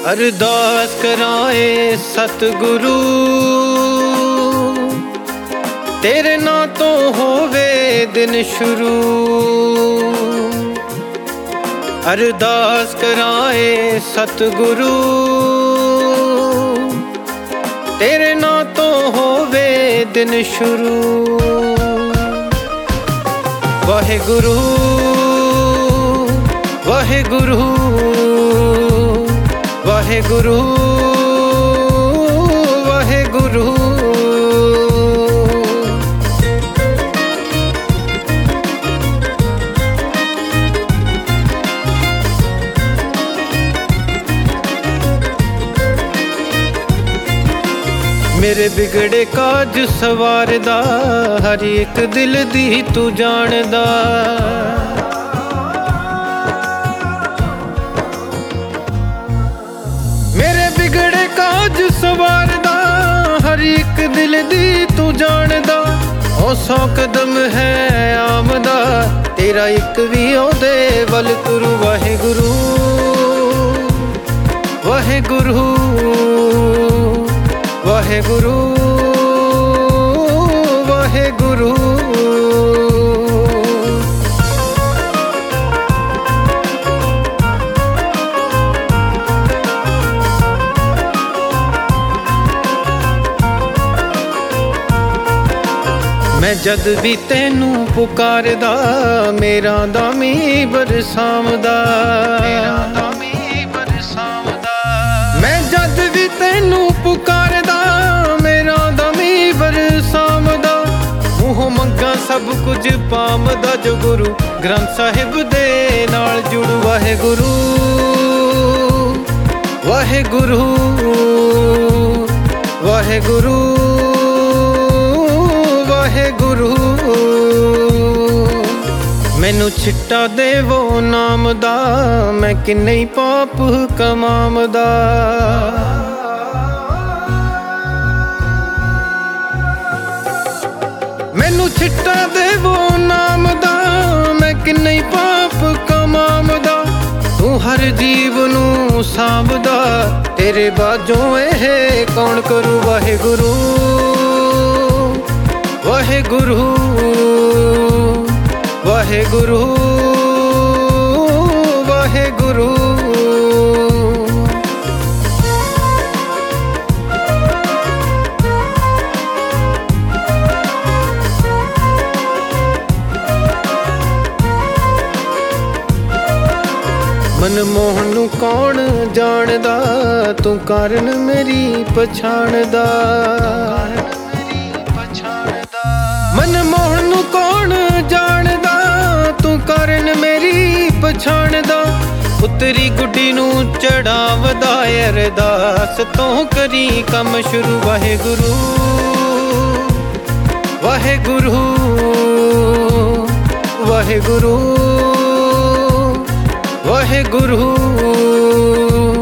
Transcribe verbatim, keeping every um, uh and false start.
ਅਰਦਾਸ ਕਰਾਏ ਸਤਿਗੁਰੂ, ਤੇਰੇ ਨਾਂ ਤੋਂ ਹੋਵੇ ਦਿਨ ਸ਼ੁਰੂ। ਅਰਦਾਸ ਕਰਾਏ ਸਤਿਗੁਰੂ, ਤੇਰੇ ਨਾਂ ਤੋਂ ਹੋਵੇ ਦਿਨ ਸ਼ੁਰੂ। ਵਾਹਿਗੁਰੂ ਵਾਹਿਗੁਰੂ ਵਾਹਿਗੁਰੂ ਵਾਹਿਗੁਰੂ। ਮੇਰੇ ਬਿਗੜੇ ਕਾਜ ਸਵਾਰਦਾ, ਹਰ ਇੱਕ ਦਿਲ ਦੀ ਤੂੰ ਜਾਣਦਾ। ਮੇਰੇ ਬਿਗੜੇ ਕਾਜ ਸਵਾਰਦਾ, ਹਰ ਇੱਕ ਦਿਲ ਦੀ ਤੂੰ ਜਾਣਦਾ। ਉਹ ਸੌ ਕਦਮ ਹੈ ਆਮਦਾ, ਤੇਰਾ ਇੱਕ ਵੀ ਉਹਦੇ ਵੱਲ ਤੁਰੂ। ਵਾਹਿਗੁਰੂ ਵਾਹਿਗੁਰੂ ਵਾਹਿਗੁਰੂ ਵਾਹਿਗੁਰੂ। ਮੈਂ ਜਦ ਵੀ ਤੈਨੂੰ ਪੁਕਾਰਦਾ, ਮੇਰਾ ਦਾਮੀ ਬਰਸਾਵਦਾ। ਮੈਂ ਜਦ ਵੀ ਤੈਨੂੰ ਪੁਕਾਰਦਾ, ਮੇਰਾ ਦਾਮੀ ਬਰਸਾਵਦਾ। ਮੂੰਹੋਂ ਮੰਗਾਂ ਸਭ ਕੁਝ ਪਾਵਦਾ, ਜੋ ਗੁਰੂ ਗ੍ਰੰਥ ਸਾਹਿਬ ਦੇ ਨਾਲ ਜੁੜ। ਵਾਹਿਗੁਰੂ ਵਾਹਿਗੁਰੂ ਵਾਹਿਗੁਰੂ ਵਾਹਿਗੁਰੂ। ਮੈਨੂੰ ਛਿੱਟਾ ਦੇਵੋ ਨਾਮ ਦਾ, ਮੈਂ ਕਿੰਨੇ ਹੀ ਪਾਪ ਕਮਾਵਦਾ। ਮੈਨੂੰ ਛਿੱਟਾ ਦੇਵੋ ਨਾਮ ਦਾ, ਮੈਂ ਕਿੰਨੇ ਹੀ ਪਾਪ ਕਮਾਵਦਾ। ਤੂੰ ਹਰ ਜੀਵ ਨੂੰ ਸਾਂਭਦਾ, ਤੇਰੇ ਬਾਝੋਂ ਇਹ ਕੌਣ ਕਰੂ। ਵਾਹਿਗੁਰੂ ਵਾਹਿਗੁਰੂ ਵਾਹਿਗੁਰੂ ਵਾਹਿਗੁਰੂ। ਮਨਮੋਹਨ ਨੂੰ ਕੌਣ ਜਾਣਦਾ, ਤੂੰ ਕਾਰਨ ਮੇਰੀ ਪਛਾਣਦਾ। ਮਨਮੋਹਨ ਨੂੰ ਕੌਣ ਜਾਣਦਾ, ਤੂੰ ਕਾਰਨ ਮੇਰੀ ਪਛਾਣਦਾ। ਪੁੱਤਰੀ ਗੁੱਡੀ ਨੂੰ ਚੜਾਵਦਾ, ਅਰਦਾਸ ਤੋਂ ਕਰੀ ਕੰਮ ਸ਼ੁਰੂ। ਵਾਹਿਗੁਰੂ ਵਾਹਿਗੁਰੂ ਵਾਹਿਗੁਰੂ ਵਾਹਿਗੁਰੂ।